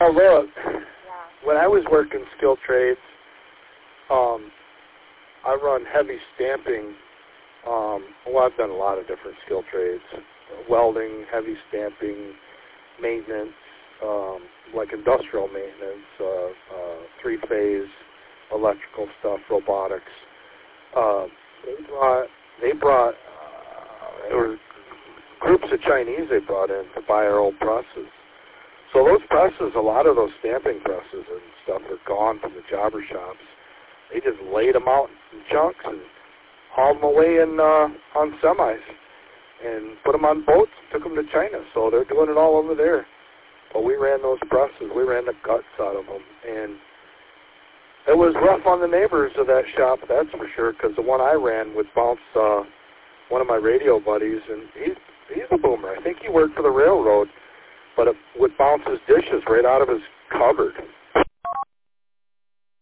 Oh, look, Yeah. when I was working skilled trades, I run heavy stamping. I've done a lot of different skilled trades. Welding, heavy stamping, maintenance, like industrial maintenance, three-phase electrical stuff, robotics. They brought there were groups of Chinese they brought in to buy our old presses. So those presses, a lot of those stamping presses and stuff are gone from the jobber shops. They just laid them out in chunks and hauled them away on semis and put them on boats and took them to China. So they're doing it all over there. But we ran those presses. We ran the guts out of them. And it was rough on the neighbors of that shop, that's for sure, because the one I ran would bounce one of my radio buddies, and he's a boomer. I think he worked for the railroad, but it would bounce his dishes right out of his cupboard.